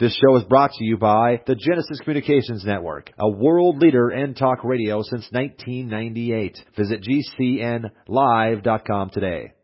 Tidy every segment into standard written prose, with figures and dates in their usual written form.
This show is brought to you by the Genesis Communications Network, a world leader in talk radio since 1998. Visit GCNlive.com today.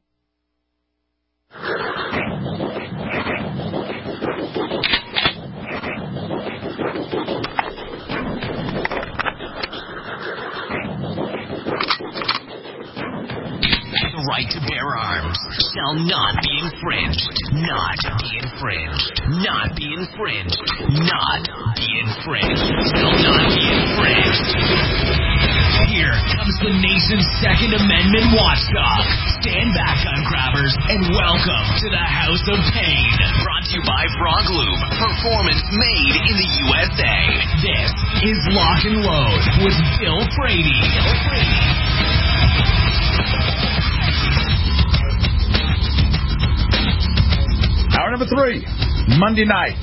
The right to bear arms shall not be infringed. Not be infringed. Not be infringed. Not be infringed. Shall not be infringed. Here comes the nation's Second Amendment watchdog. Stand back, gun grabbers, and welcome to the House of Pain. Brought to you by Frog Lube. Performance made in the USA. This is Lock and Load with Bill Frady. Hour number 3, Monday night.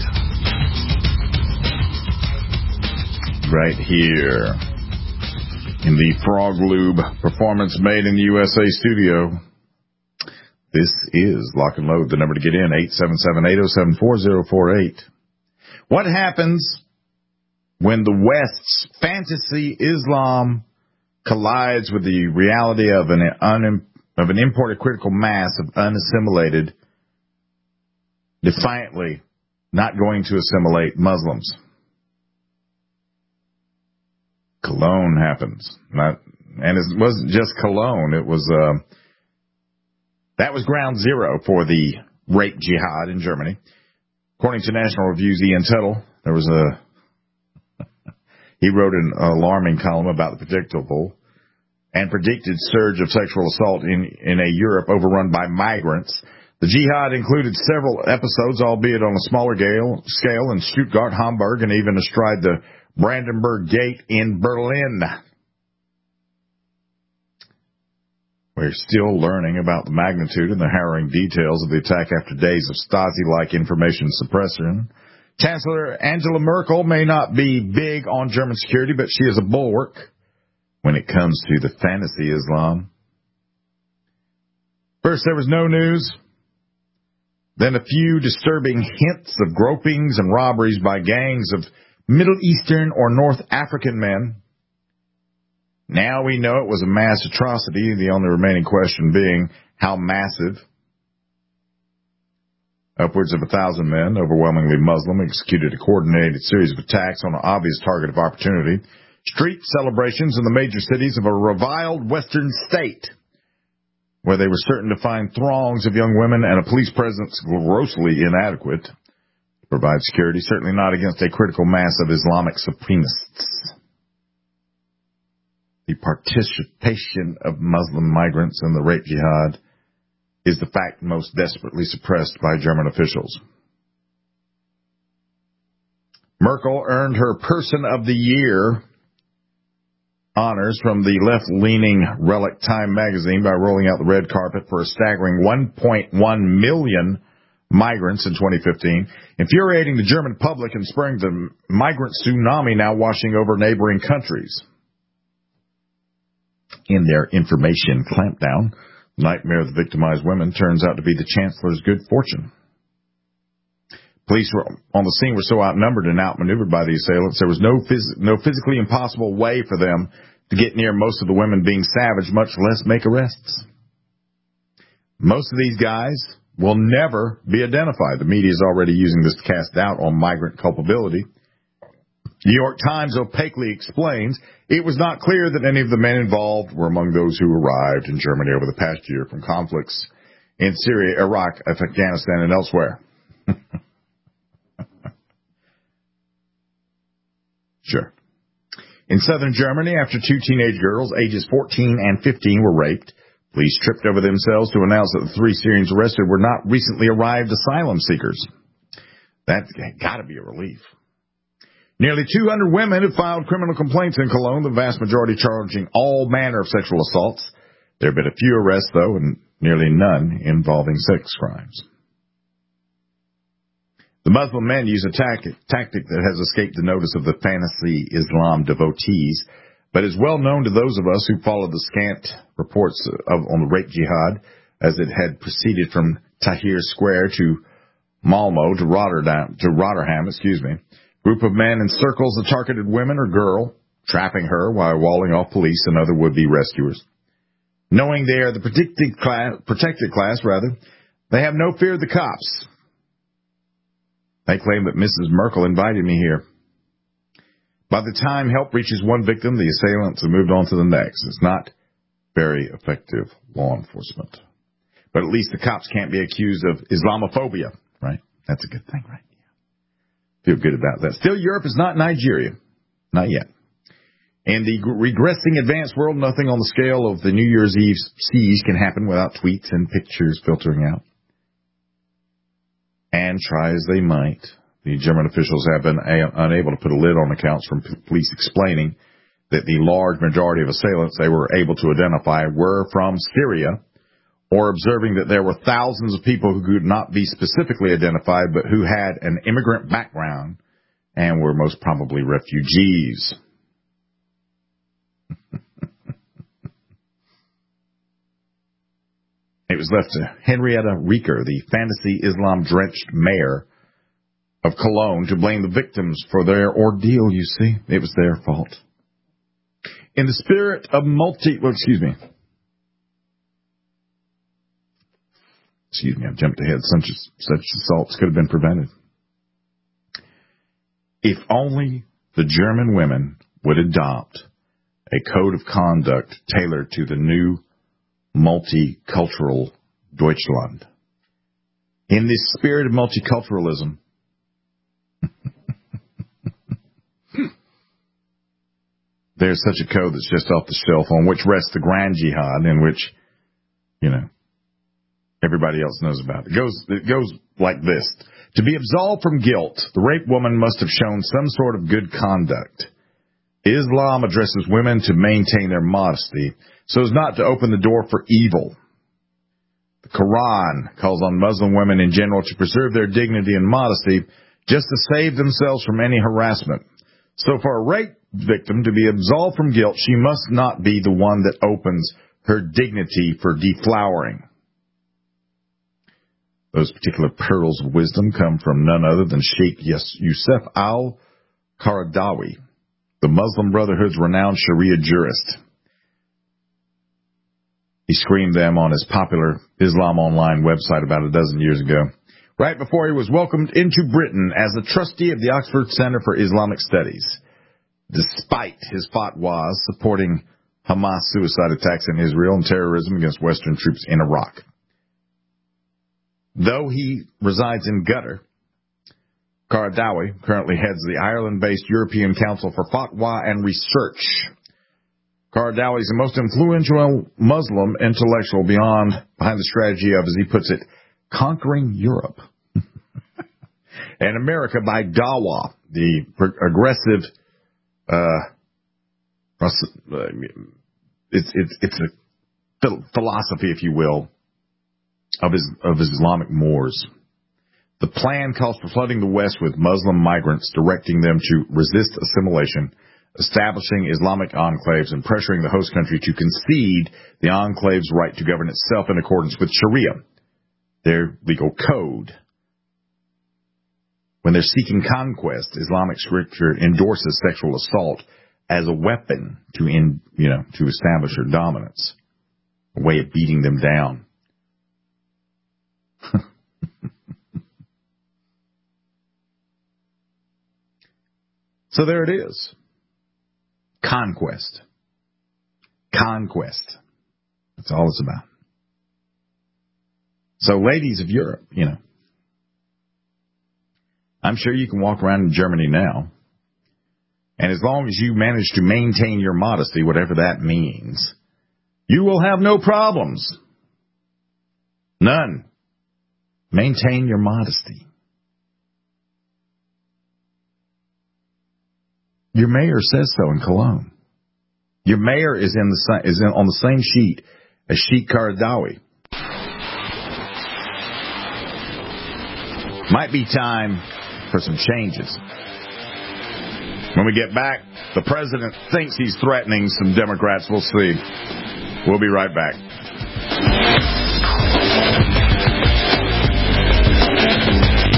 Right here in the Frog Lube Performance Made in the USA studio. This is Lock and Load. The number to get in, 877-807-4048. What happens when the West's fantasy Islam collides with the reality of an imported critical mass of unassimilated, defiantly not going to assimilate Muslims? Cologne happens. And it wasn't just Cologne. It was that was ground zero for the rape jihad in Germany. According to National Review's Ian Tuttle, he wrote an alarming column about the predictable and predicted surge of sexual assault in a Europe overrun by migrants. The jihad included several episodes, albeit on a smaller scale, in Stuttgart, Hamburg, and even astride the Brandenburg Gate in Berlin. We're still learning about the magnitude and the harrowing details of the attack after days of Stasi-like information suppression. Chancellor Angela Merkel may not be big on German security, but she is a bulwark when it comes to the fantasy Islam. First, there was no news. Then a few disturbing hints of gropings and robberies by gangs of Middle Eastern or North African men. Now we know it was a mass atrocity, the only remaining question being how massive. Upwards of 1,000 men, overwhelmingly Muslim, executed a coordinated series of attacks on an obvious target of opportunity. Street celebrations in the major cities of a reviled Western state, where they were certain to find throngs of young women and a police presence grossly inadequate to provide security, certainly not against a critical mass of Islamic supremacists. The participation of Muslim migrants in the rape jihad is the fact most desperately suppressed by German officials. Merkel earned her Person of the Year honors from the left-leaning relic Time magazine by rolling out the red carpet for a staggering 1.1 million migrants in 2015, infuriating the German public and spurring the migrant tsunami now washing over neighboring countries. In their information clampdown, the nightmare of the victimized women turns out to be the Chancellor's good fortune. Police on the scene were so outnumbered and outmaneuvered by the assailants, there was no physically impossible way for them to get near most of the women being savage, much less make arrests. Most of these guys will never be identified. The media is already using this to cast doubt on migrant culpability. New York Times opaquely explains it was not clear that any of the men involved were among those who arrived in Germany over the past year from conflicts in Syria, Iraq, Afghanistan, and elsewhere. Sure. In southern Germany, after 2 teenage girls, ages 14 and 15, were raped, police tripped over themselves to announce that the 3 Syrians arrested were not recently arrived asylum seekers. That's got to be a relief. Nearly 200 women have filed criminal complaints in Cologne, the vast majority charging all manner of sexual assaults. There have been a few arrests, though, and nearly none involving sex crimes. The Muslim men use a tactic that has escaped the notice of the fantasy Islam devotees, but is well known to those of us who follow the scant reports on the rape jihad as it had proceeded from Tahrir Square to Malmo to Rotterdam, Group of men encircles the targeted woman or girl, trapping her while walling off police and other would-be rescuers. Knowing they are the protected class, they have no fear of the cops. They claim that Mrs. Merkel invited me here. By the time help reaches one victim, the assailants have moved on to the next. It's not very effective law enforcement. But at least the cops can't be accused of Islamophobia, right? That's a good thing, right? Feel good about that. Still, Europe is not Nigeria. Not yet. In the regressing advanced world, nothing on the scale of the New Year's Eve siege can happen without tweets and pictures filtering out. And try as they might, the German officials have been unable to put a lid on accounts from police explaining that the large majority of assailants they were able to identify were from Syria, or observing that there were thousands of people who could not be specifically identified but who had an immigrant background and were most probably refugees. It was left to Henrietta Reker, the fantasy Islam-drenched mayor of Cologne, to blame the victims for their ordeal, you see. It was their fault. In the spirit of I jumped ahead. Such assaults could have been prevented. If only the German women would adopt a code of conduct tailored to the new multicultural Deutschland. In this spirit of multiculturalism, there's such a code that's just off the shelf on which rests the grand jihad, in which, everybody else knows about. It goes like this. To be absolved from guilt, the raped woman must have shown some sort of good conduct. Islam addresses women to maintain their modesty so as not to open the door for evil. The Quran calls on Muslim women in general to preserve their dignity and modesty just to save themselves from any harassment. So for a rape victim to be absolved from guilt, she must not be the one that opens her dignity for deflowering. Those particular pearls of wisdom come from none other than Sheikh Yusuf al-Qaradawi, the Muslim Brotherhood's renowned Sharia jurist. He screamed them on his popular Islam Online website about a dozen years ago, right before he was welcomed into Britain as a trustee of the Oxford Center for Islamic Studies, despite his fatwas supporting Hamas suicide attacks in Israel and terrorism against Western troops in Iraq. Though he resides in Qatar, Qaradawi currently heads the Ireland-based European Council for Fatwa and Research. Qaradawi is the most influential Muslim intellectual behind the strategy of, as he puts it, conquering Europe and America by Dawa, the aggressive. It's a philosophy, if you will, of Islamic Moors. The plan calls for flooding the West with Muslim migrants, directing them to resist assimilation, establishing Islamic enclaves, and pressuring the host country to concede the enclave's right to govern itself in accordance with Sharia, their legal code. When they're seeking conquest, Islamic scripture endorses sexual assault as a weapon to establish their dominance, a way of beating them down. So there it is. Conquest. That's all it's about. So ladies of Europe, I'm sure you can walk around in Germany now, and as long as you manage to maintain your modesty, whatever that means, you will have no problems. None. Maintain your modesty. Your mayor says so in Cologne. Your mayor is on the same sheet as Sheikh Qaradawi. Might be time for some changes. When we get back, the president thinks he's threatening some Democrats. We'll see. We'll be right back.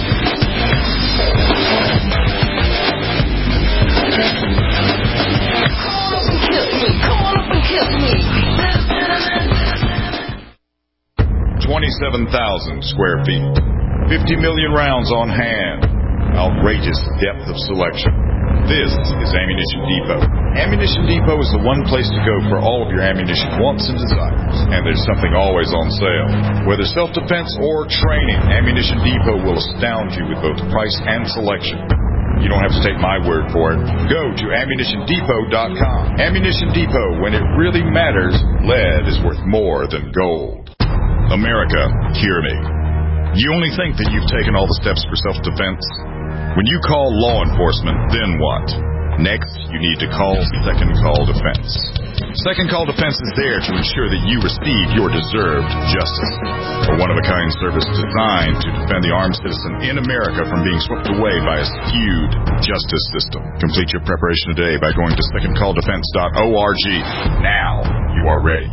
27,000 square feet. 50 million rounds on hand. Outrageous depth of selection. This is Ammunition Depot. Ammunition Depot is the one place to go for all of your ammunition wants and desires. And there's something always on sale. Whether self-defense or training, Ammunition Depot will astound you with both price and selection. You don't have to take my word for it. Go to AmmunitionDepot.com. Ammunition Depot, when it really matters, lead is worth more than gold. America, hear me. You only think that you've taken all the steps for self-defense? When you call law enforcement, then what? Next, you need to call Second Call Defense. Second Call Defense is there to ensure that you receive your deserved justice. A one-of-a-kind service designed to defend the armed citizen in America from being swept away by a skewed justice system. Complete your preparation today by going to secondcalldefense.org. Now, you are ready.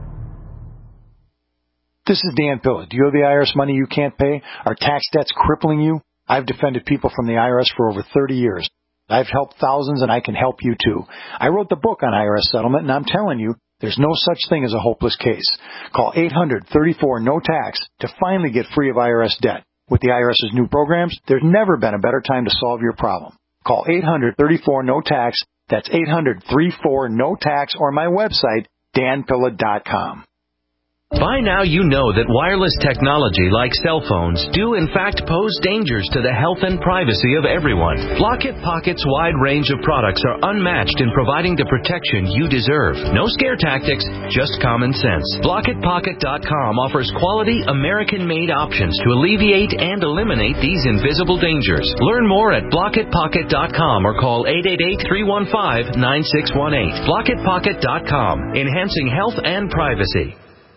This is Dan Pilla. Do you owe the IRS money you can't pay? Are tax debts crippling you? I've defended people from the IRS for over 30 years. I've helped thousands, and I can help you, too. I wrote the book on IRS settlement, and I'm telling you, there's no such thing as a hopeless case. Call 800-34-NO-TAX to finally get free of IRS debt. With the IRS's new programs, there's never been a better time to solve your problem. Call 800-34-NO-TAX. That's 800-34-NO-TAX, or my website, danpilla.com. By now you know that wireless technology like cell phones do in fact pose dangers to the health and privacy of everyone. Blockit Pocket's wide range of products are unmatched in providing the protection you deserve. No scare tactics, just common sense. BlockitPocket.com offers quality American-made options to alleviate and eliminate these invisible dangers. Learn more at BlockitPocket.com or call 888-315-9618. BlockitPocket.com, enhancing health and privacy.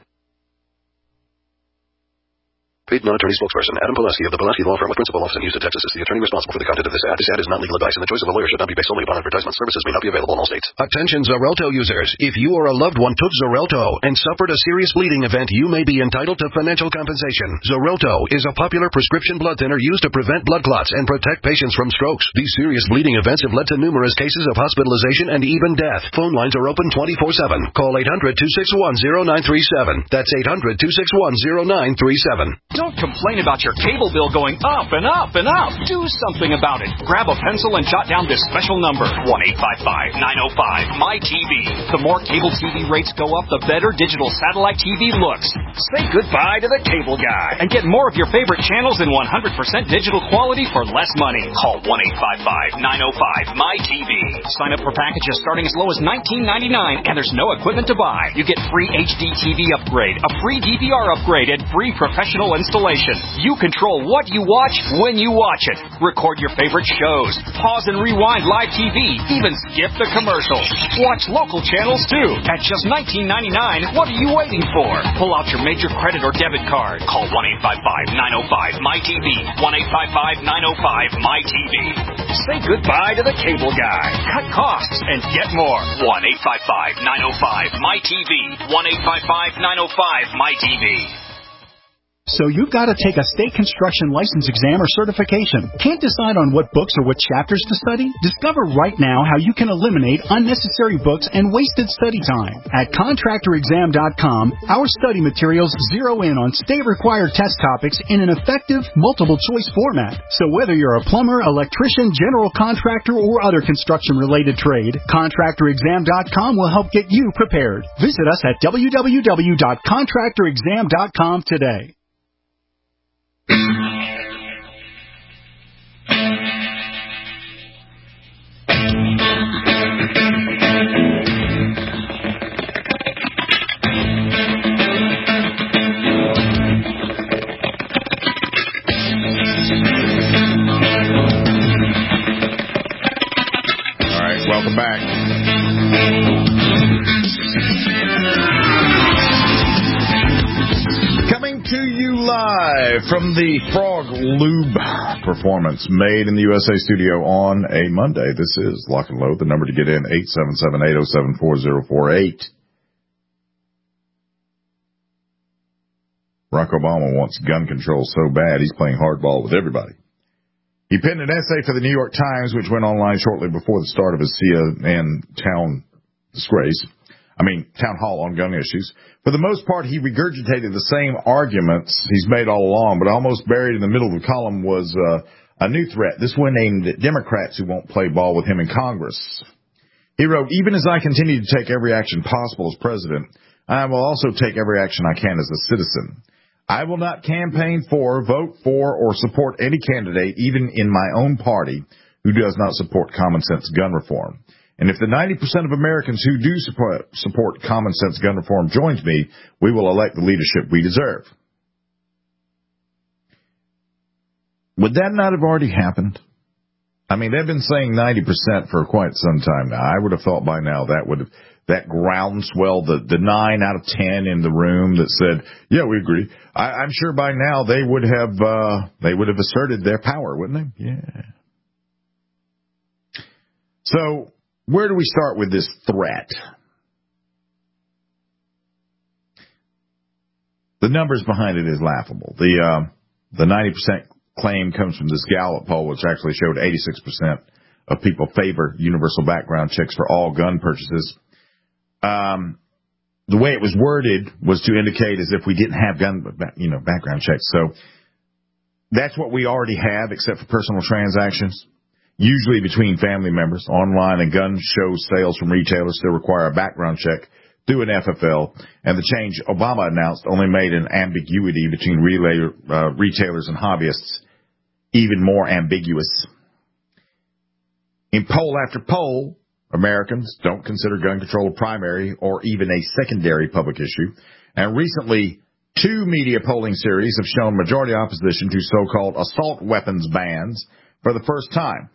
Paid non-attorney spokesperson Adam Pulaski of the Pulaski Law Firm with principal office in Houston, Texas is the attorney responsible for the content of this ad. This ad is not legal advice, and the choice of a lawyer should not be based solely upon advertisement. Services may not be available in all states. Attention Xarelto users. If you or a loved one took Xarelto and suffered a serious bleeding event, you may be entitled to financial compensation. Xarelto is a popular prescription blood thinner used to prevent blood clots and protect patients from strokes. These serious bleeding events have led to numerous cases of hospitalization and even death. Phone lines are open 24/7. Call 800-261-0937. That's 800-261-0937. Don't complain about your cable bill going up and up and up. Do something about it. Grab a pencil and jot down this special number, 1-855-905-MY-TV. The more cable TV rates go up, the better digital satellite TV looks. Say goodbye to the cable guy and get more of your favorite channels in 100% digital quality for less money. Call 1-855-905-MY-TV. Sign up for packages starting as low as $19.99, and there's no equipment to buy. You get free HD TV upgrade, a free DVR upgrade, and free professional installation. You control what you watch when you watch it. Record your favorite shows. Pause and rewind live TV. Even skip the commercials. Watch local channels too. At just $19.99, what are you waiting for? Pull out your major credit or debit card. Call 1-855-905-MY-TV. 1-855-905-MY-TV. Say goodbye to the cable guy. Cut costs and get more. 1-855-905-MY-TV. 1-855-905-MY-TV. So you've got to take a state construction license exam or certification. Can't decide on what books or what chapters to study? Discover right now how you can eliminate unnecessary books and wasted study time. At contractorexam.com, our study materials zero in on state-required test topics in an effective, multiple-choice format. So whether you're a plumber, electrician, general contractor, or other construction-related trade, contractorexam.com will help get you prepared. Visit us at www.contractorexam.com today. All right, welcome back. Coming to you live from the Frog Lube performance made in the USA studio on a Monday. This is Lock and Load. The number to get in, 877-807-4048. Barack Obama wants gun control so bad he's playing hardball with everybody. He penned an essay for the New York Times, which went online shortly before the start of his CNN town disgrace. town hall on gun issues. For the most part, he regurgitated the same arguments he's made all along, but almost buried in the middle of the column was a new threat, this one aimed at Democrats who won't play ball with him in Congress. He wrote, even as I continue to take every action possible as president, I will also take every action I can as a citizen. I will not campaign for, vote for, or support any candidate, even in my own party, who does not support common sense gun reform. And if the 90% of Americans who do support common sense gun reform joins me, we will elect the leadership we deserve. Would that not have already happened? They've been saying 90% for quite some time now. I would have thought by now that groundswell, the 9 out of 10 in the room that said, yeah, we agree. I'm sure by now they would have asserted their power, wouldn't they? Yeah. So where do we start with this threat? The numbers behind it is laughable. The 90% claim comes from this Gallup poll, which actually showed 86% of people favor universal background checks for all gun purchases. The way it was worded was to indicate as if we didn't have background checks. So that's what we already have, except for personal transactions, usually between family members. Online and gun show sales from retailers still require a background check through an FFL, and the change Obama announced only made an ambiguity between retailers and hobbyists even more ambiguous. In poll after poll, Americans don't consider gun control a primary or even a secondary public issue, and recently 2 media polling series have shown majority opposition to so-called assault weapons bans for the first time.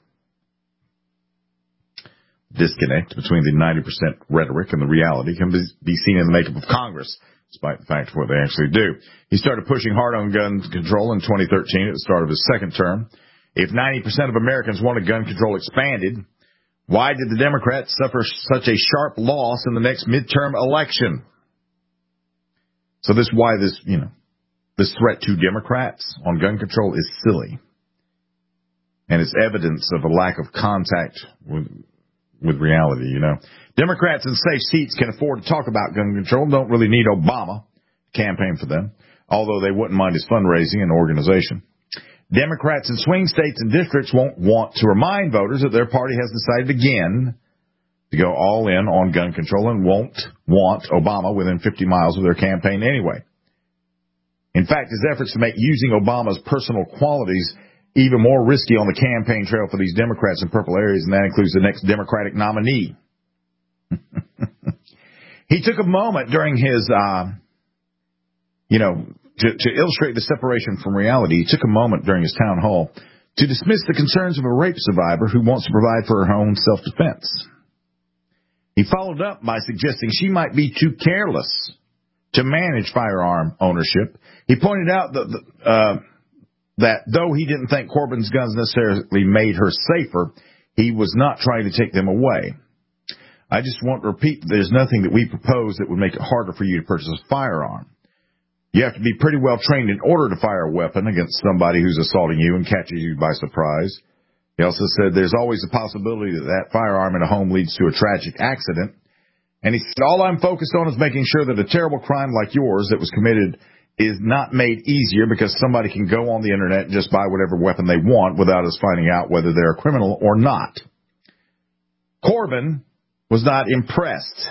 Disconnect between the 90% rhetoric and the reality can be seen in the makeup of Congress, despite the fact of what they actually do. He started pushing hard on gun control in 2013 at the start of his second term. If 90% of Americans wanted gun control expanded, why did the Democrats suffer such a sharp loss in the next midterm election? So this threat to Democrats on gun control is silly. And it's evidence of a lack of contact with reality, Democrats in safe seats can afford to talk about gun control, don't really need Obama to campaign for them, although they wouldn't mind his fundraising and organization. Democrats in swing states and districts won't want to remind voters that their party has decided again to go all in on gun control and won't want Obama within 50 miles of their campaign anyway. In fact, his efforts to make using Obama's personal qualities even more risky on the campaign trail for these Democrats in purple areas, and that includes the next Democratic nominee. He took a moment during his, to illustrate the separation from reality, he took a moment during his town hall to dismiss the concerns of a rape survivor who wants to provide for her own self-defense. He followed up by suggesting she might be too careless to manage firearm ownership. He pointed out that though he didn't think Corbyn's guns necessarily made her safer, he was not trying to take them away. I just want to repeat that there's nothing that we propose that would make it harder for you to purchase a firearm. You have to be pretty well trained in order to fire a weapon against somebody who's assaulting you and catches you by surprise. He also said there's always a possibility that firearm in a home leads to a tragic accident. And he said, all I'm focused on is making sure that a terrible crime like yours that was committed is not made easier because somebody can go on the internet and just buy whatever weapon they want without us finding out whether they're a criminal or not. Corbyn was not impressed.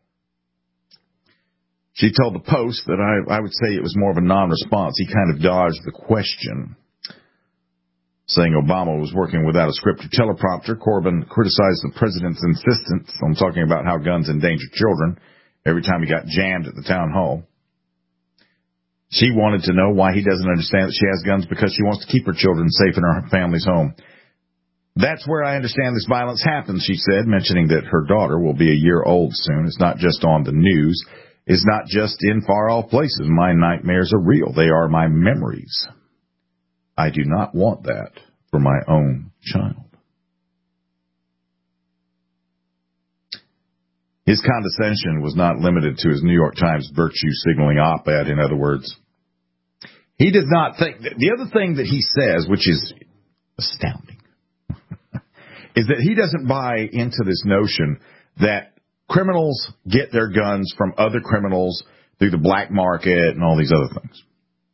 She told the Post that I would say it was more of a non-response. He kind of dodged the question, saying Obama was working without a script or teleprompter. Corbyn criticized the president's insistence on talking about how guns endanger children every time he got jammed at the town hall. She wanted to know why he doesn't understand that she has guns because she wants to keep her children safe in her family's home. That's where I understand this violence happens, she said, mentioning that her daughter will be a year old soon. It's not just on the news. It's not just in far-off places. My nightmares are real. They are my memories. I do not want that for my own child. His condescension was not limited to his New York Times virtue-signaling op-ed, in other words. He does not think... The other thing that he says, which is astounding, is that he doesn't buy into this notion that criminals get their guns from other criminals through the black market and all these other things.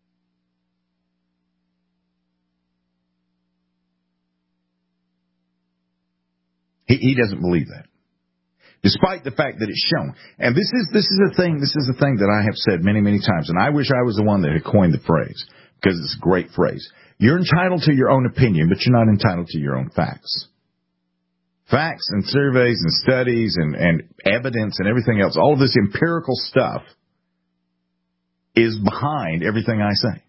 He doesn't believe that, despite the fact that it's shown. And this is a thing that I have said many, many times, and I wish I was the one that had coined the phrase, because it's a great phrase. You're entitled to your own opinion, but you're not entitled to your own facts. Facts and surveys and studies and evidence and everything else, all of this empirical stuff is behind everything I say.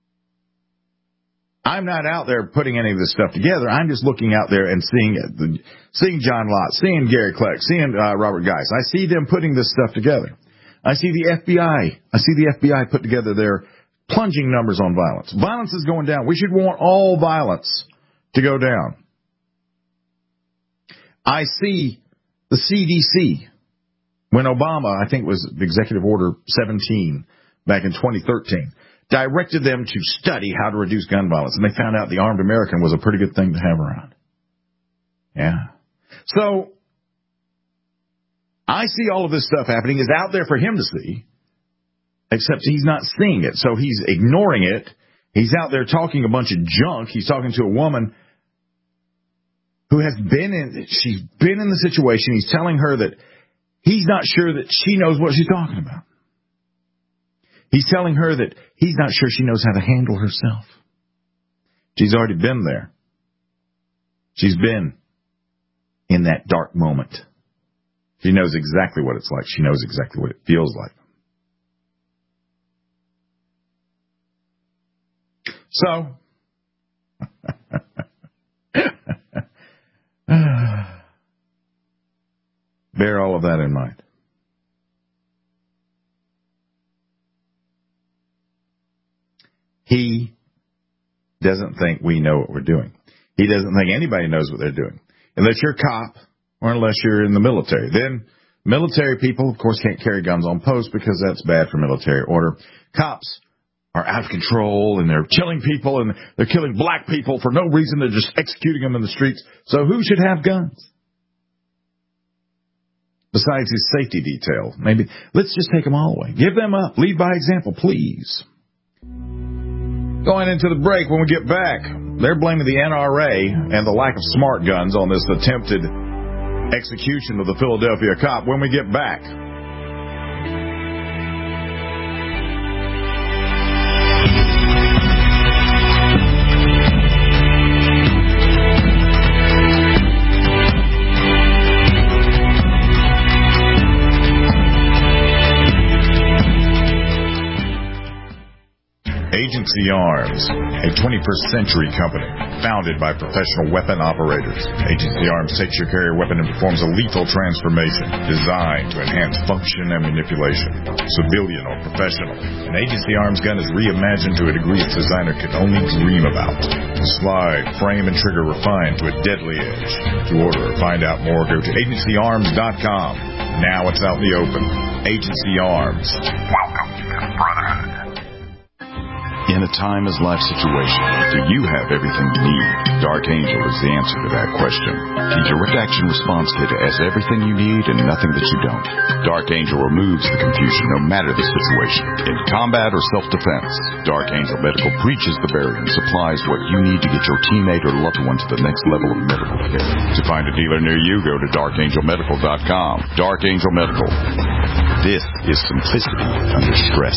I'm not out there putting any of this stuff together. I'm just looking out there and seeing John Lott, seeing Gary Kleck, seeing Robert Geis. I see them putting this stuff together. I see the FBI put together their plunging numbers on violence. Violence is going down. We should want all violence to go down. I see the CDC, when Obama, I think it was Executive Order 17 back in 2013, directed them to study how to reduce gun violence. And they found out the armed American was a pretty good thing to have around. Yeah. So, I see all of this stuff happening. It's out there for him to see, except he's not seeing it. So he's ignoring it. He's out there talking a bunch of junk. He's talking to a woman who has she's been in the situation. He's telling her that he's not sure that she knows what she's talking about. He's telling her that he's not sure she knows how to handle herself. She's already been there. She's been in that dark moment. She knows exactly what it's like. She knows exactly what it feels like. So, bear all of that in mind. He doesn't think we know what we're doing. He doesn't think anybody knows what they're doing. Unless you're a cop or unless you're in the military. Then military people, of course, can't carry guns on post because that's bad for military order. Cops are out of control and they're killing people and they're killing black people for no reason. They're just executing them in the streets. So who should have guns? Besides his safety detail. Maybe let's just take them all away. Give them up. Lead by example, please. Going into the break, when we get back, they're blaming the NRA and the lack of smart guns on this attempted execution of the Philadelphia cop. When we get back. Agency Arms, a 21st century company founded by professional weapon operators. Agency Arms takes your carrier weapon and performs a lethal transformation designed to enhance function and manipulation, civilian or professional. An Agency Arms gun is reimagined to a degree its designer could only dream about. Slide, frame, and trigger refined to a deadly edge. To order or find out more, go to agencyarms.com. Now it's out in the open. Agency Arms. Welcome to the Brotherhood. In a timeless situation, do you have everything you need? Dark Angel is the answer to that question. The Direct Action Response Kit has everything you need and nothing that you don't. Dark Angel removes the confusion no matter the situation. In combat or self-defense, Dark Angel Medical breaches the barrier and supplies what you need to get your teammate or loved one to the next level of medical care. To find a dealer near you, go to darkangelmedical.com. Dark Angel Medical. This is simplicity under stress.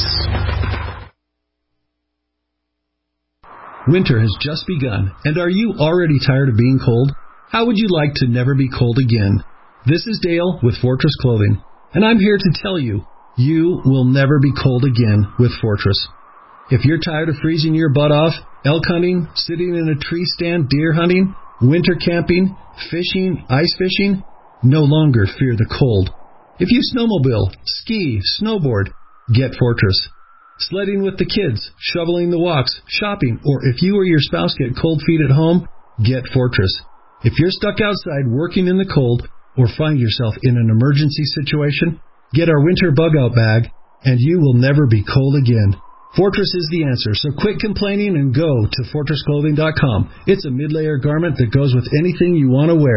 Winter has just begun, and are you already tired of being cold? How would you like to never be cold again? This is Dale with Fortress Clothing, and I'm here to tell you, you will never be cold again with Fortress. If you're tired of freezing your butt off, elk hunting, sitting in a tree stand, deer hunting, winter camping, fishing, ice fishing, no longer fear the cold. If you snowmobile, ski, snowboard, get Fortress. Sledding with the kids, shoveling the walks, shopping, or if you or your spouse get cold feet at home, get Fortress. If you're stuck outside working in the cold or find yourself in an emergency situation, get our winter bug-out bag, and you will never be cold again. Fortress is the answer, so quit complaining and go to FortressClothing.com. It's a mid-layer garment that goes with anything you want to wear.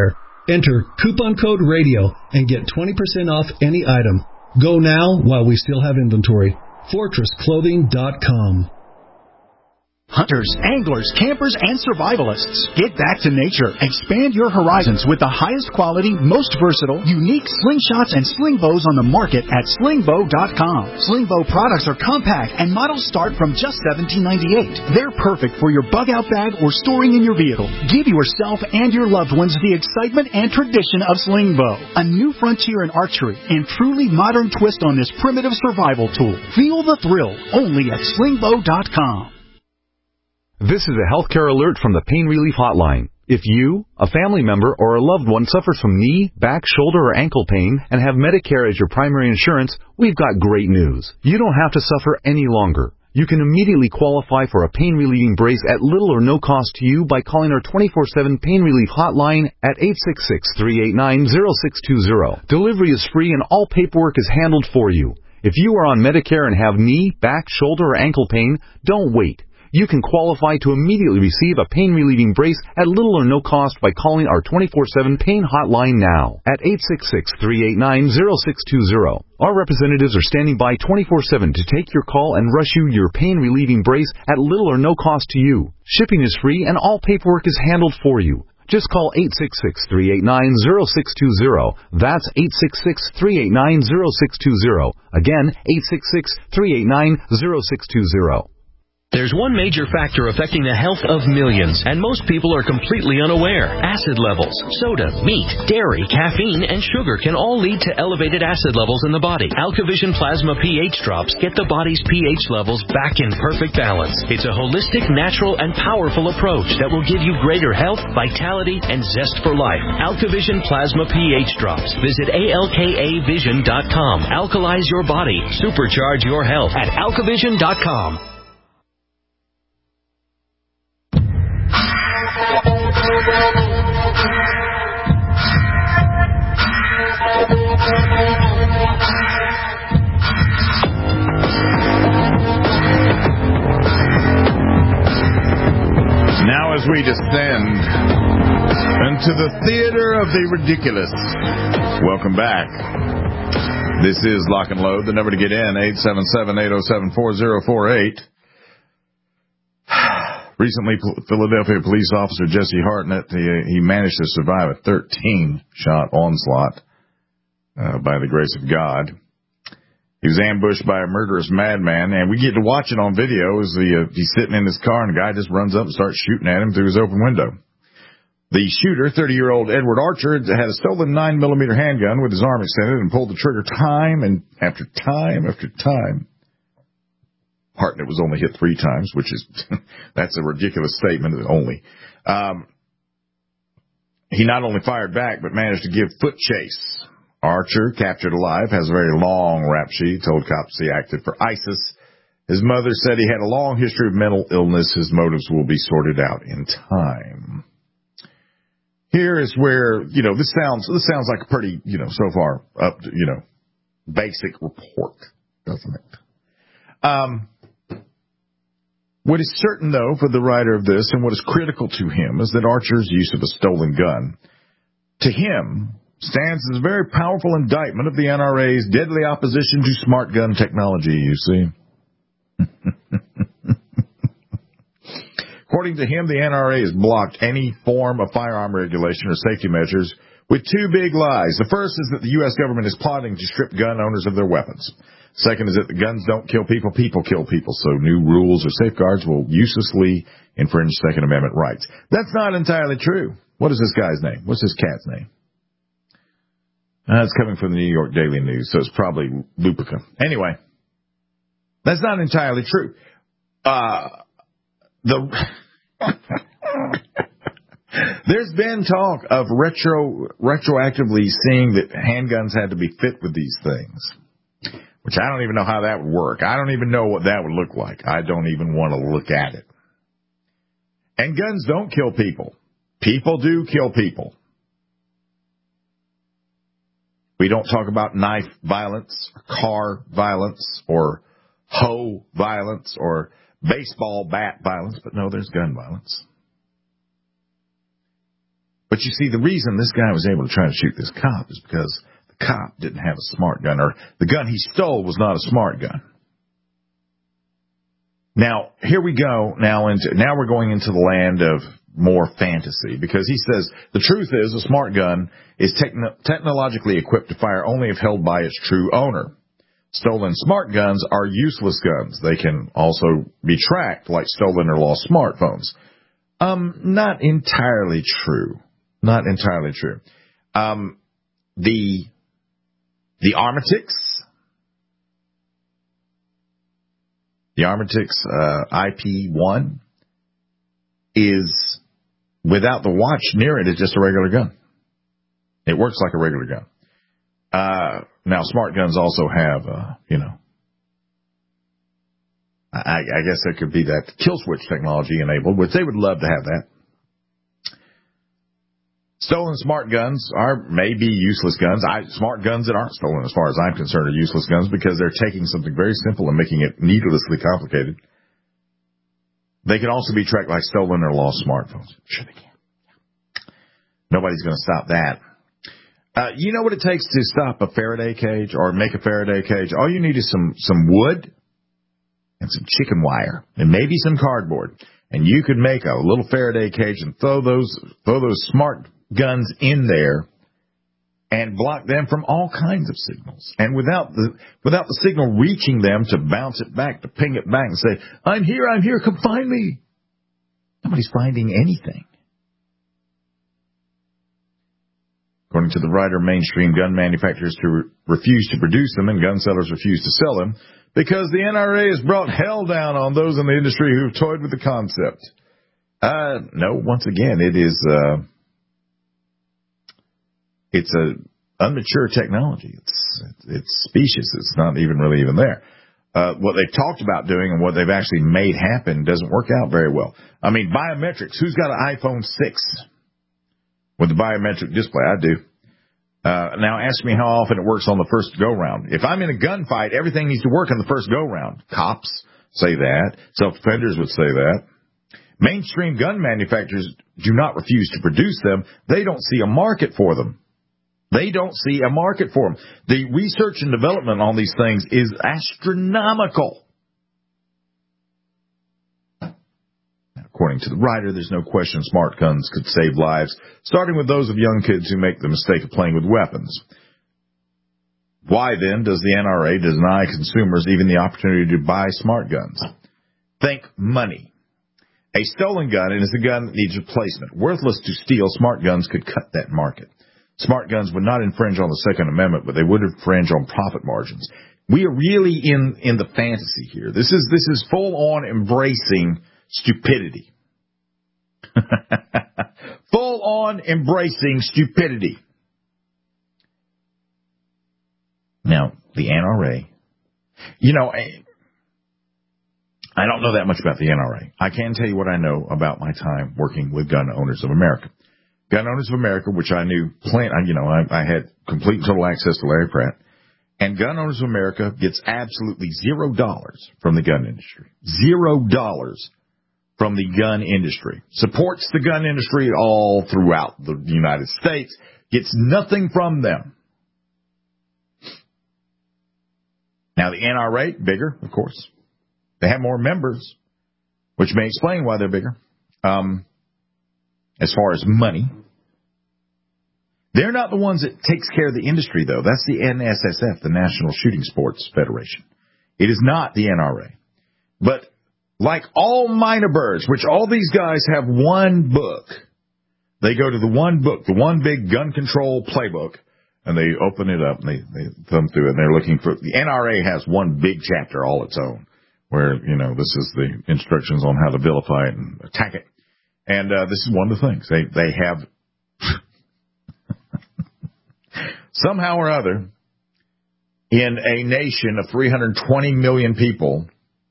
Enter coupon code RADIO and get 20% off any item. Go now while we still have inventory. FortressClothing.com. Hunters, anglers, campers, and survivalists, get back to nature. Expand your horizons with the highest quality, most versatile, unique slingshots and sling bows on the market at slingbow.com. Slingbow products are compact and models start from just $17.98. They're perfect for your bug-out bag or storing in your vehicle. Give yourself and your loved ones the excitement and tradition of Slingbow, a new frontier in archery and truly modern twist on this primitive survival tool. Feel the thrill only at slingbow.com. This is a healthcare alert from the Pain Relief Hotline. If you, a family member, or a loved one suffers from knee, back, shoulder, or ankle pain and have Medicare as your primary insurance, we've got great news. You don't have to suffer any longer. You can immediately qualify for a pain-relieving brace at little or no cost to you by calling our 24/7 Pain Relief Hotline at 866-389-0620. Delivery is free and all paperwork is handled for you. If you are on Medicare and have knee, back, shoulder, or ankle pain, don't wait. You can qualify to immediately receive a pain-relieving brace at little or no cost by calling our 24/7 Pain Hotline now at 866-389-0620. Our representatives are standing by 24/7 to take your call and rush you your pain-relieving brace at little or no cost to you. Shipping is free and all paperwork is handled for you. Just call 866-389-0620. That's 866-389-0620. Again, 866-389-0620. There's one major factor affecting the health of millions, and most people are completely unaware. Acid levels. Soda, meat, dairy, caffeine, and sugar can all lead to elevated acid levels in the body. AlkaVision Plasma pH drops get the body's pH levels back in perfect balance. It's a holistic, natural, and powerful approach that will give you greater health, vitality, and zest for life. AlkaVision Plasma pH drops. Visit alkavision.com. Alkalize your body. Supercharge your health at alkavision.com. Now as we descend into the theater of the ridiculous, welcome back. This is Lock and Load. The number to get in, 877-807-4048. Recently, Philadelphia police officer Jesse Hartnett, he managed to survive a 13-shot onslaught by the grace of God. He was ambushed by a murderous madman, and we get to watch it on video as he's sitting in his car, and the guy just runs up and starts shooting at him through his open window. The shooter, 30-year-old Edward Archer, had a stolen 9mm handgun with his arm extended and pulled the trigger time after time. Hartnett was only hit 3 times, which is, that's a ridiculous statement, only. He not only fired back, but managed to give foot chase. Archer, captured alive, has a very long rap sheet, told cops he acted for ISIS. His mother said he had a long history of mental illness. His motives will be sorted out in time. Here is where, this sounds like a pretty, so far up, basic report, doesn't it? What is certain, though, for the writer of this, and what is critical to him, is that Archer's use of a stolen gun, to him, stands as a very powerful indictment of the NRA's deadly opposition to smart gun technology, you see. According to him, the NRA has blocked any form of firearm regulation or safety measures with 2 big lies. The first is that the U.S. government is plotting to strip gun owners of their weapons. Second is that the guns don't kill people, people kill people, so new rules or safeguards will uselessly infringe Second Amendment rights. That's not entirely true. What is this guy's name? What's this cat's name? It's coming from the New York Daily News, so it's probably Lupica. Anyway, that's not entirely true. There's been talk of retroactively seeing that handguns had to be fit with these things, which I don't even know how that would work. I don't even know what that would look like. I don't even want to look at it. And guns don't kill people. People do kill people. We don't talk about knife violence, or car violence, or hoe violence, or baseball bat violence, but no, there's gun violence. But But you see, the reason this guy was able to try to shoot this cop is because the cop didn't have a smart gun, or the gun he stole was not a smart gun. Now, here we go. Now we're going into the land of more fantasy, because he says the truth is a smart gun is technologically equipped to fire only if held by its true owner. Stolen smart guns are useless guns. They can also be tracked like stolen or lost smartphones. Not entirely true. Not entirely true. The Armatix. The Armatix IP1 is, without the watch near it, is just a regular gun. It works like a regular gun. Now, smart guns also have, I guess there could be that kill switch technology enabled, which they would love to have that. Stolen smart guns may be useless guns. Smart guns that aren't stolen, as far as I'm concerned, are useless guns because they're taking something very simple and making it needlessly complicated. They can also be tracked like stolen or lost smartphones. Sure they can. Nobody's going to stop that. You know what it takes to stop a Faraday cage or make a Faraday cage? All you need is some wood and some chicken wire and maybe some cardboard. And you could make a little Faraday cage and throw those smart guns in there and block them from all kinds of signals. And without the signal reaching them to bounce it back, to ping it back and say, I'm here, come find me. Nobody's finding anything. According to the writer, mainstream gun manufacturers refuse to produce them and gun sellers refuse to sell them because the NRA has brought hell down on those in the industry who have toyed with the concept. No, once again, it's a unmature technology. It's specious. It's not even really there. What they've talked about doing and what they've actually made happen doesn't work out very well. I mean, biometrics. Who's got an iPhone 6 with the biometric display? I do. Now ask me how often it works on the first go-round. If I'm in a gunfight, everything needs to work on the first go-round. Cops say that. Self-defenders would say that. Mainstream gun manufacturers do not refuse to produce them. They don't see a market for them. They don't see a market for them. The research and development on these things is astronomical. According to the writer, there's no question smart guns could save lives, starting with those of young kids who make the mistake of playing with weapons. Why, then, does the NRA deny consumers even the opportunity to buy smart guns? Think money. A stolen gun is a gun that needs replacement. Worthless to steal, smart guns could cut that market. Smart guns would not infringe on the Second Amendment, but they would infringe on profit margins. We are really in the fantasy here. This is full-on embracing stupidity. Full-on embracing stupidity. Now, the NRA, I don't know that much about the NRA. I can tell you what I know about my time working with Gun Owners of America. Gun Owners of America, which I knew I had complete and total access to Larry Pratt. And Gun Owners of America gets absolutely $0 from the gun industry. $0 from the gun industry. Supports the gun industry all throughout the United States. Gets nothing from them. Now, the NRA, bigger, of course. They have more members, which may explain why they're bigger. As far as money. They're not the ones that takes care of the industry, though. That's the NSSF, the National Shooting Sports Federation. It is not the NRA. But like all minor birds, which all these guys have one book, they go to the one book, the one big gun control playbook, and they open it up and they thumb through it, and they're looking for, the NRA has one big chapter all its own, where, this is the instructions on how to vilify it and attack it. And this is one of the things. They have, somehow or other, in a nation of 320 million people,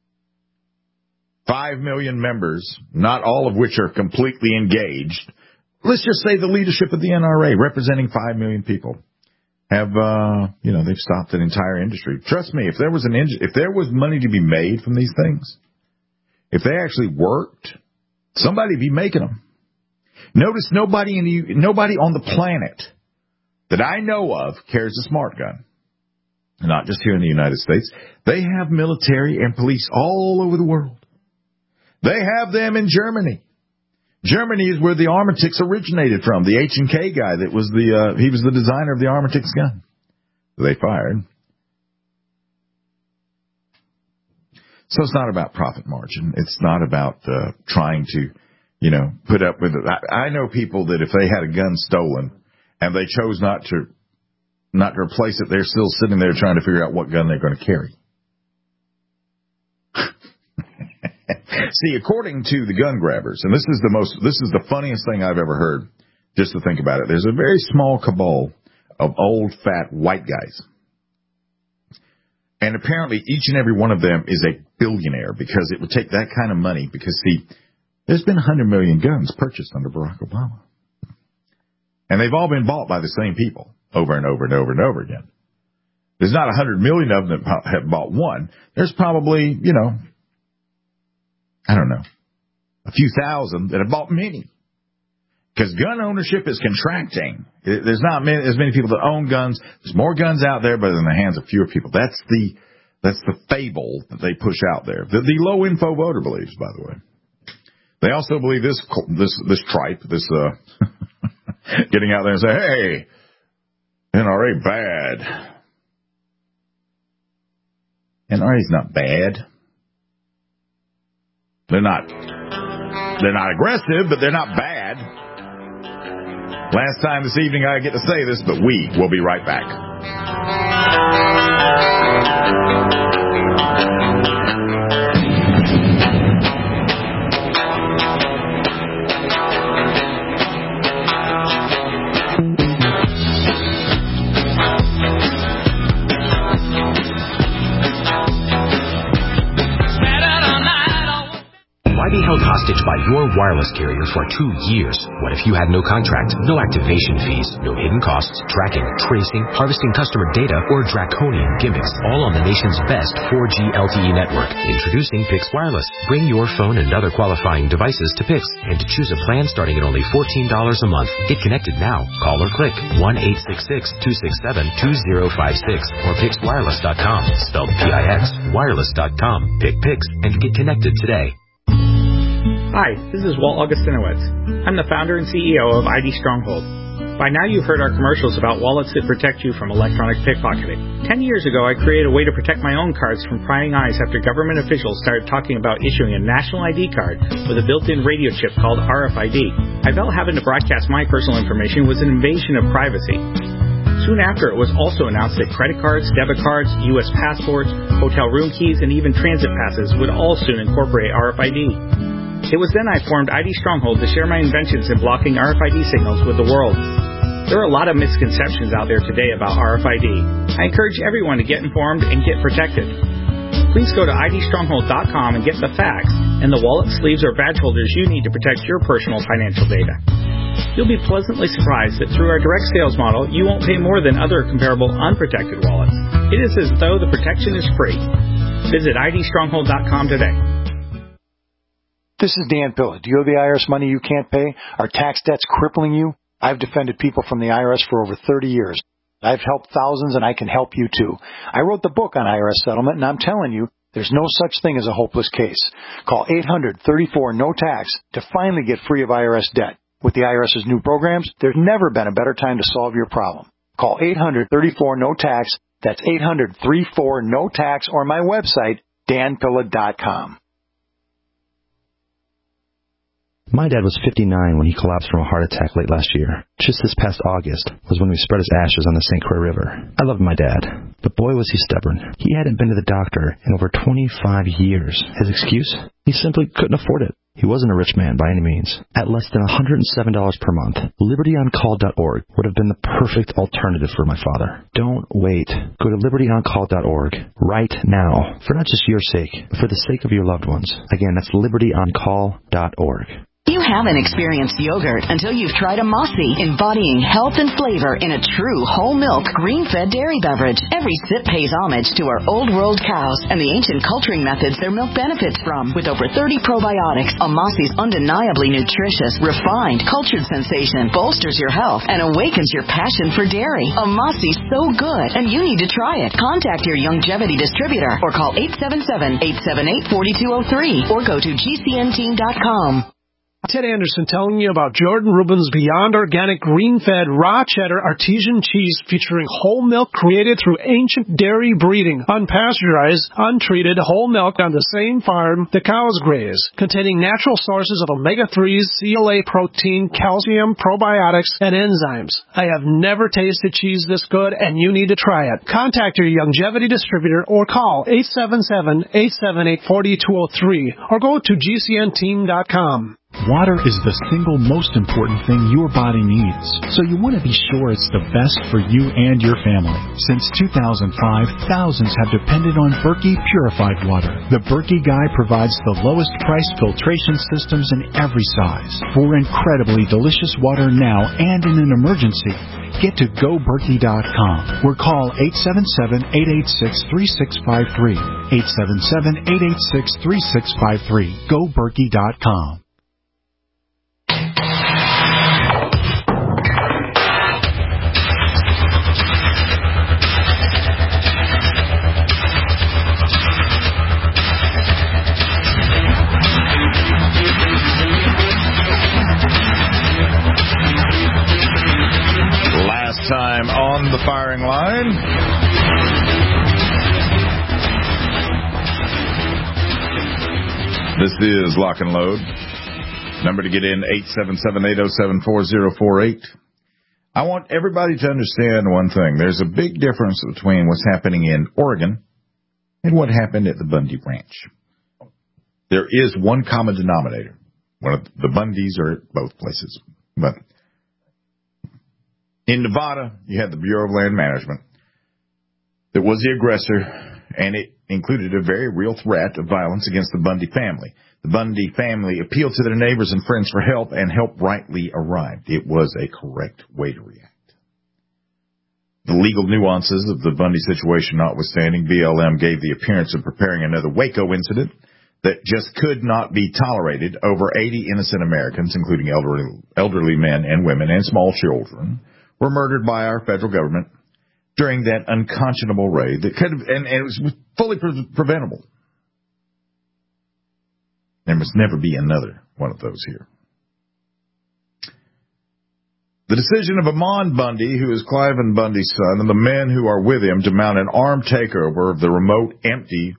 5 million members, not all of which are completely engaged, let's just say the leadership of the NRA, representing 5 million people, have, they've stopped an entire industry. Trust me, if there was money to be made from these things, if they actually worked, somebody would be making them. Notice nobody on the planet that I know of carries a smart gun. Not just here in the United States. They have military and police all over the world. They have them in Germany. Germany is where the Armatix originated from. The H&K guy that was he was the designer of the Armatix gun they fired. So it's not about profit margin. It's not about trying to, put up with it. I know people that if they had a gun stolen and they chose not to replace it, they're still sitting there trying to figure out what gun they're going to carry. See, according to the gun grabbers, and this is the funniest thing I've ever heard, just to think about it. There's a very small cabal of old, fat, white guys. And apparently each and every one of them is a billionaire because it would take that kind of money because, see, there's been 100 million guns purchased under Barack Obama. And they've all been bought by the same people over and over and over and over again. There's not 100 million of them that have bought one. There's probably, I don't know, a few thousand that have bought many. Because gun ownership is contracting. There's not as many people that own guns. There's more guns out there, but in the hands of fewer people. That's the fable that they push out there. The low info voter believes, by the way. They also believe this tripe, getting out there and say, hey, NRA bad. NRA's not bad. They're not aggressive, but they're not bad. Last time this evening I get to say this, but we will be right back. Held hostage by your wireless carrier for 2 years. What if you had no contract, no activation fees, no hidden costs, tracking, tracing, harvesting customer data, or draconian gimmicks, all on the nation's best 4G LTE network? Introducing Pix Wireless. Bring your phone and other qualifying devices to Pix and to choose a plan starting at only $14 a month. Get connected now. Call or click 1-866-267-2056 or PixWireless.com. Spelled P-I-X, wireless.com. Pick Pix and get connected today. Hi, this is Walt Augustinowitz. I'm the founder and CEO of ID Stronghold. By now you've heard our commercials about wallets that protect you from electronic pickpocketing. 10 years ago, I created a way to protect my own cards from prying eyes after government officials started talking about issuing a national ID card with a built-in radio chip called RFID. I felt having to broadcast my personal information was an invasion of privacy. Soon after, it was also announced that credit cards, debit cards, U.S. passports, hotel room keys, and even transit passes would all soon incorporate RFID. It was then I formed ID Stronghold to share my inventions in blocking RFID signals with the world. There are a lot of misconceptions out there today about RFID. I encourage everyone to get informed and get protected. Please go to idstronghold.com and get the facts and the wallet, sleeves, or badge holders you need to protect your personal financial data. You'll be pleasantly surprised that through our direct sales model, you won't pay more than other comparable unprotected wallets. It is as though the protection is free. Visit idstronghold.com today. This is Dan Pilla. Do you owe the IRS money you can't pay? Are tax debts crippling you? I've defended people from the IRS for over 30 years. I've helped thousands, and I can help you too. I wrote the book on IRS settlement, and I'm telling you, there's no such thing as a hopeless case. Call 800-34-NO-TAX to finally get free of IRS debt. With the IRS's new programs, there's never been a better time to solve your problem. Call 800-34-NO-TAX. That's 800-34-NO-TAX, or my website, danpilla.com. My dad was 59 when he collapsed from a heart attack late last year. Just this past August was when we spread his ashes on the St. Croix River. I loved my dad, but boy was he stubborn. He hadn't been to the doctor in over 25 years. His excuse? He simply couldn't afford it. He wasn't a rich man by any means. At less than $107 per month, LibertyOnCall.org would have been the perfect alternative for my father. Don't wait. Go to LibertyOnCall.org right now, for not just your sake, but for the sake of your loved ones. Again, that's LibertyOnCall.org. You haven't experienced yogurt until you've tried a Mossy, embodying health and flavor in a true whole milk, green-fed dairy beverage. Every sip pays homage to our old world cows and the ancient culturing methods their milk benefits from. With over 30 probiotics, a Mossy's undeniably nutritious, refined, cultured sensation bolsters your health and awakens your passion for dairy. A Mossy's so good, and you need to try it. Contact your Youngevity distributor or call 877-878-4203 or go to gcnteam.com. Ted Anderson telling you about Jordan Rubin's Beyond Organic Green-Fed Raw Cheddar Artesian Cheese featuring whole milk created through ancient dairy breeding, unpasteurized, untreated whole milk on the same farm the cows graze, containing natural sources of omega-3s, CLA protein, calcium, probiotics, and enzymes. I have never tasted cheese this good, and you need to try it. Contact your Youngevity distributor or call 877-878-4203 or go to gcnteam.com. Water is the single most important thing your body needs, so you want to be sure it's the best for you and your family. Since 2005, thousands have depended on Berkey purified water. The Berkey Guy provides the lowest price filtration systems in every size. For incredibly delicious water now and in an emergency, get to GoBerkey.com or call 877-886-3653. 877-886-3653. GoBerkey.com. Time on the firing line. This is Lock and Load. Number to get in, 877-807-4048. I want everybody to understand one thing. There's a big difference between what's happening in Oregon and what happened at the Bundy Ranch. There is one common denominator. One of the Bundys are at both places. But in Nevada, you had the Bureau of Land Management that was the aggressor, and it included a very real threat of violence against the Bundy family. The Bundy family appealed to their neighbors and friends for help, and help rightly arrived. It was a correct way to react. The legal nuances of the Bundy situation notwithstanding, BLM gave the appearance of preparing another Waco incident that just could not be tolerated. Over 80 innocent Americans, including elderly men and women and small children, were murdered by our federal government during that unconscionable raid that could have, and it was fully preventable. There must never be another one of those here. The decision of Amon Bundy, who is Cliven Bundy's son, and the men who are with him to mount an armed takeover of the remote, empty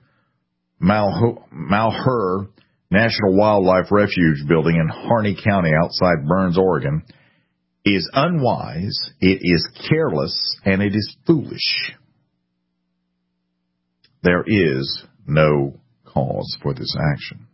Malheur National Wildlife Refuge building in Harney County outside Burns, Oregon, is unwise, it is careless, and it is foolish. There is no cause for this action.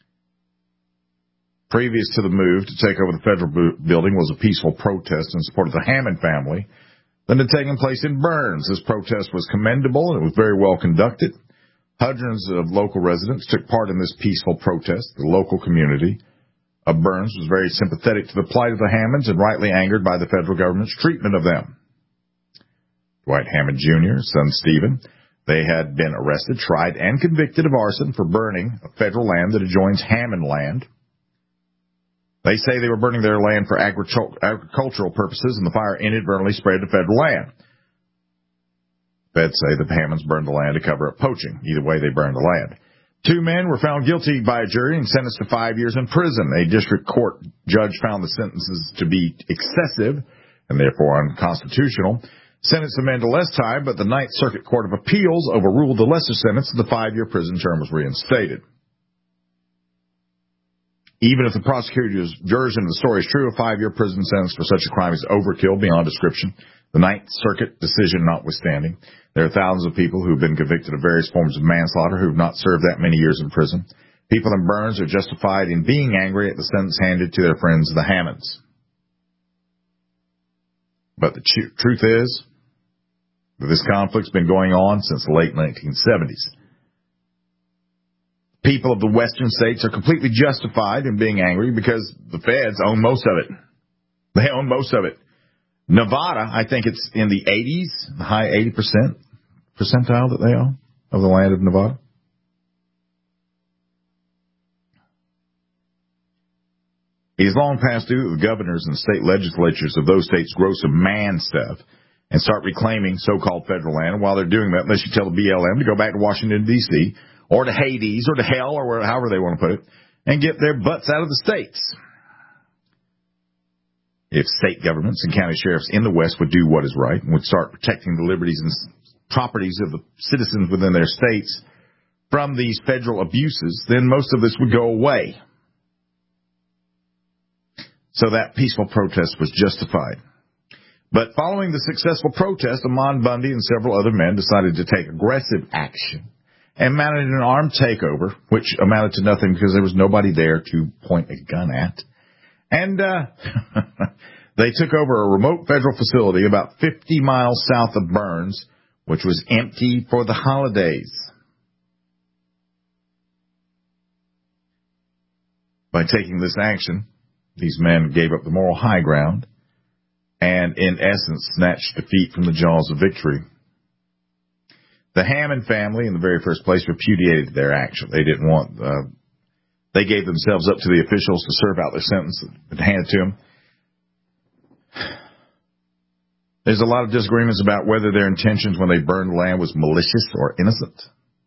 Previous to the move to take over the federal building was a peaceful protest in support of the Hammond family that had taken place in Burns. This protest was commendable and it was very well conducted. Hundreds of local residents took part in this peaceful protest. The local community of Burns was very sympathetic to the plight of the Hammonds and rightly angered by the federal government's treatment of them. Dwight Hammond Jr., son Stephen, they had been arrested, tried, and convicted of arson for burning a federal land that adjoins Hammond land. They say they were burning their land for agricultural purposes, and the fire inadvertently spread to federal land. Feds say the Hammonds burned the land to cover up poaching. Either way, they burned the land. 2 men were found guilty by a jury and sentenced to 5 years in prison. A district court judge found the sentences to be excessive and therefore unconstitutional, sentenced the men to less time, but the Ninth Circuit Court of Appeals overruled the lesser sentence and the 5-year prison term was reinstated. Even if the prosecutor's version of the story is true, a 5-year prison sentence for such a crime is overkill beyond description. The Ninth Circuit decision notwithstanding, there are thousands of people who have been convicted of various forms of manslaughter who have not served that many years in prison. People in Burns are justified in being angry at the sentence handed to their friends, the Hammonds. But the truth is that this conflict's been going on since the late 1970s. People of the western states are completely justified in being angry because the feds own most of it. They own most of it. Nevada, I think it's in the 80s, the high 80% percentile that they own of the land of Nevada. It is long past due that the governors and state legislatures of those states grow some man stuff and start reclaiming so-called federal land. While they're doing that, unless you tell the BLM to go back to Washington, D.C., or to Hades, or to hell, or however they want to put it, and get their butts out of the states. If state governments and county sheriffs in the West would do what is right and would start protecting the liberties and properties of the citizens within their states from these federal abuses, then most of this would go away. So that peaceful protest was justified. But following the successful protest, Amon Bundy and several other men decided to take aggressive action and mounted an armed takeover, which amounted to nothing because there was nobody there to point a gun at. And they took over a remote federal facility about 50 miles south of Burns, which was empty for the holidays. By taking this action, these men gave up the moral high ground and, in essence, snatched defeat from the jaws of victory. The Hammond family, in the very first place, repudiated their action. They didn't want... They gave themselves up to the officials to serve out their sentence and hand it to them. There's a lot of disagreements about whether their intentions when they burned land was malicious or innocent.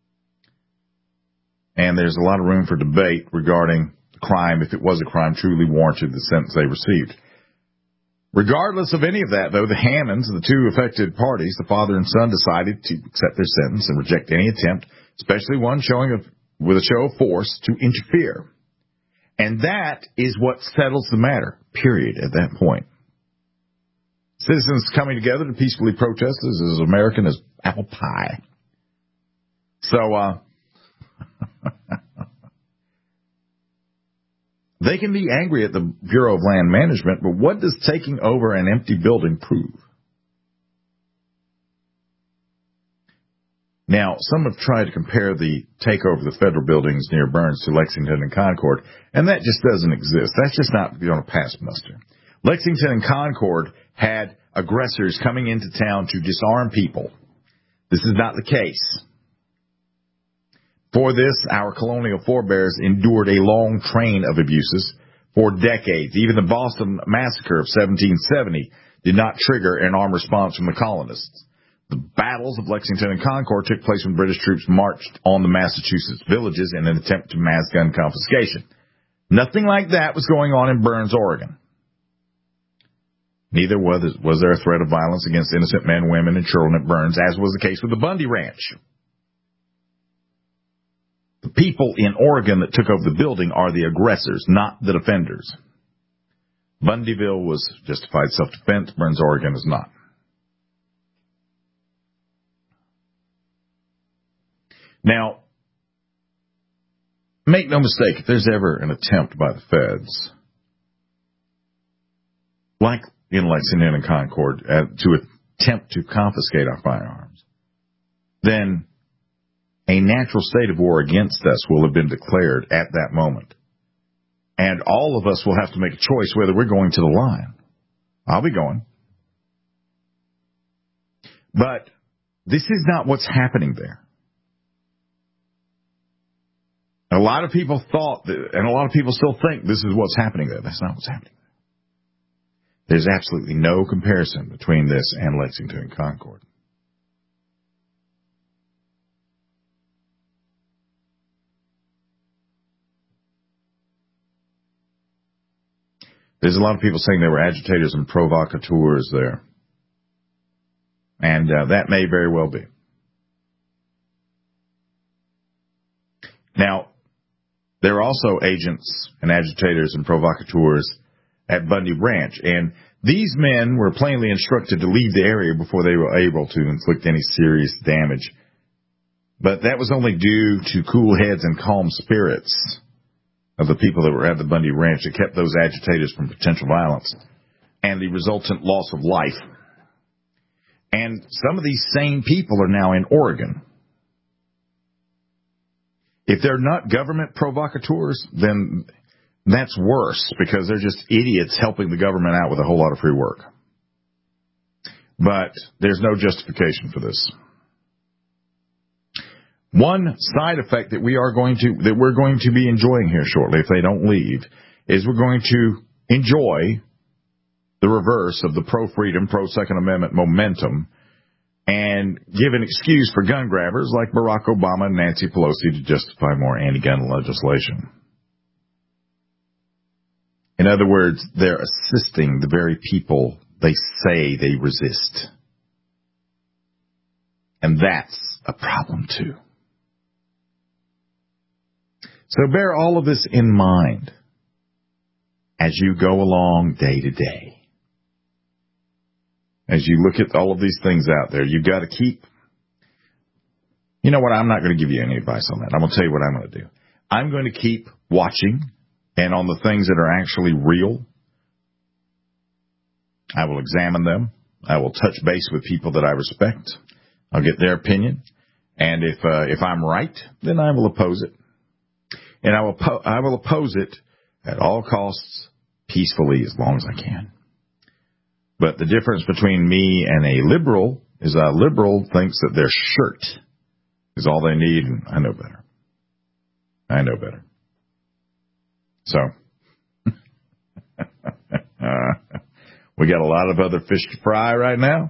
And there's a lot of room for debate regarding the crime, if it was a crime, truly warranted the sentence they received. Regardless of any of that, though, the Hammonds, the two affected parties, the father and son, decided to accept their sentence and reject any attempt, especially one with a show of force, to interfere. And that is what settles the matter, period, at that point. Citizens coming together to peacefully protest is as American as apple pie. So, they can be angry at the Bureau of Land Management, but what does taking over an empty building prove? Now, some have tried to compare the takeover of the federal buildings near Burns to Lexington and Concord, and that just doesn't exist. That's just not going to pass muster. Lexington and Concord had aggressors coming into town to disarm people. This is not the case. For this, our colonial forebears endured a long train of abuses for decades. Even the Boston Massacre of 1770 did not trigger an armed response from the colonists. The battles of Lexington and Concord took place when British troops marched on the Massachusetts villages in an attempt to mass gun confiscation. Nothing like that was going on in Burns, Oregon. Neither was there a threat of violence against innocent men, women, and children at Burns, as was the case with the Bundy Ranch. The people in Oregon that took over the building are the aggressors, not the defenders. Bundyville was justified self-defense. Burns, Oregon is not. Now, make no mistake, if there's ever an attempt by the feds, like in Lexington and Concord, to attempt to confiscate our firearms, then a natural state of war against us will have been declared at that moment. And all of us will have to make a choice whether we're going to the line. I'll be going. But this is not what's happening there. A lot of people thought, and a lot of people still think this is what's happening there. That's not what's happening there. There's absolutely no comparison between this and Lexington and Concord. There's a lot of people saying there were agitators and provocateurs there. And that may very well be. Now, there are also agents and agitators and provocateurs at Bundy Ranch, and these men were plainly instructed to leave the area before they were able to inflict any serious damage. But that was only due to cool heads and calm spirits of the people that were at the Bundy Ranch that kept those agitators from potential violence and the resultant loss of life. And some of these same people are now in Oregon. If they're not government provocateurs, then that's worse because they're just idiots helping the government out with a whole lot of free work. But there's no justification for this. One side effect that we're going to be enjoying here shortly, if they don't leave, is we're going to enjoy the reverse of the pro-freedom, pro-Second Amendment momentum and give an excuse for gun grabbers like Barack Obama and Nancy Pelosi to justify more anti-gun legislation. In other words, they're assisting the very people they say they resist. And that's a problem too. So bear all of this in mind as you go along day to day. As you look at all of these things out there, you've got to keep... You know what? I'm not going to give you any advice on that. I'm going to tell you what I'm going to do. I'm going to keep watching, and on the things that are actually real, I will examine them. I will touch base with people that I respect. I'll get their opinion. And if I'm right, then I will oppose it. And I will oppose it at all costs, peacefully, as long as I can. But the difference between me and a liberal is a liberal thinks that their shirt is all they need, and I know better. I know better. So, we got a lot of other fish to fry right now.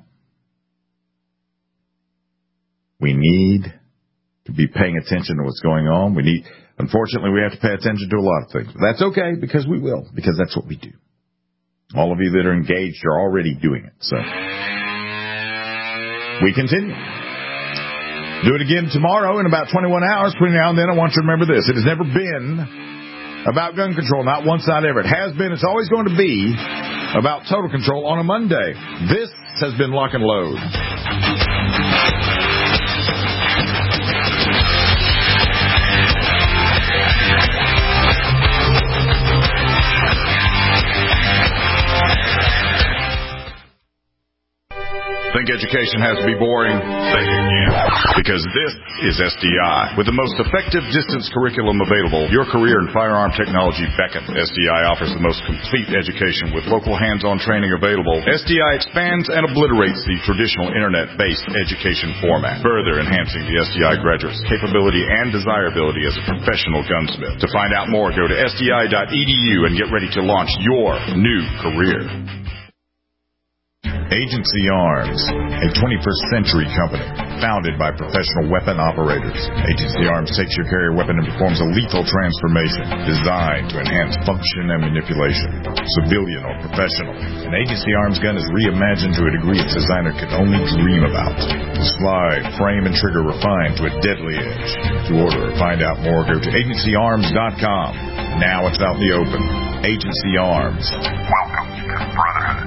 We need to be paying attention to what's going on. Unfortunately, we have to pay attention to a lot of things. But that's okay, because we will, because that's what we do. All of you that are engaged are already doing it. So, we continue. Do it again tomorrow in about 21 hours. Between now and then, I want you to remember this. It has never been about gun control, not once, not ever. It has been, it's always going to be about total control on a Monday. This has been Lock and Load. Think education has to be boring? Think again. Because this is SDI. With the most effective distance curriculum available, your career in firearm technology beckons. SDI offers the most complete education with local hands-on training available. SDI expands and obliterates the traditional internet-based education format, further enhancing the SDI graduate's capability and desirability as a professional gunsmith. To find out more, go to sdi.edu and get ready to launch your new career. Agency Arms, a 21st century company founded by professional weapon operators. Agency Arms takes your carrier weapon and performs a lethal transformation designed to enhance function and manipulation, civilian or professional. An Agency Arms gun is reimagined to a degree its designer could only dream about. The slide, frame, and trigger refined to a deadly edge. To order or find out more, go to agencyarms.com. Now it's out in the open. Agency Arms. Welcome to Brotherhood.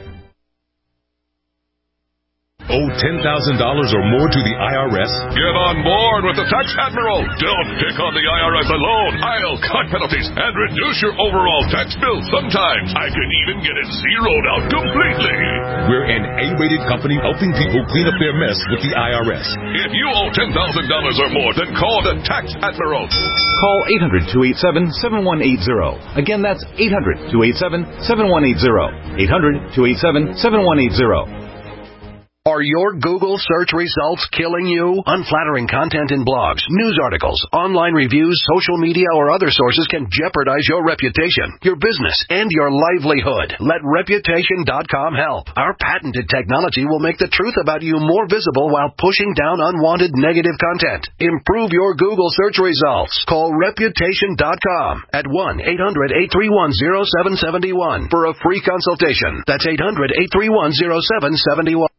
Owe $10,000 or more to the IRS? Get on board with the Tax Admiral. Don't pick on the IRS alone. I'll cut penalties and reduce your overall tax bill. Sometimes I can even get it zeroed out completely. We're an A-rated company helping people clean up their mess with the IRS. If you owe $10,000 or more, then call the Tax Admiral. Call 800-287-7180. Again, that's 800-287-7180. 800-287-7180. Are your Google search results killing you? Unflattering content in blogs, news articles, online reviews, social media, or other sources can jeopardize your reputation, your business, and your livelihood. Let Reputation.com help. Our patented technology will make the truth about you more visible while pushing down unwanted negative content. Improve your Google search results. Call Reputation.com at 1-800-831-0771 for a free consultation. That's 800-831-0771.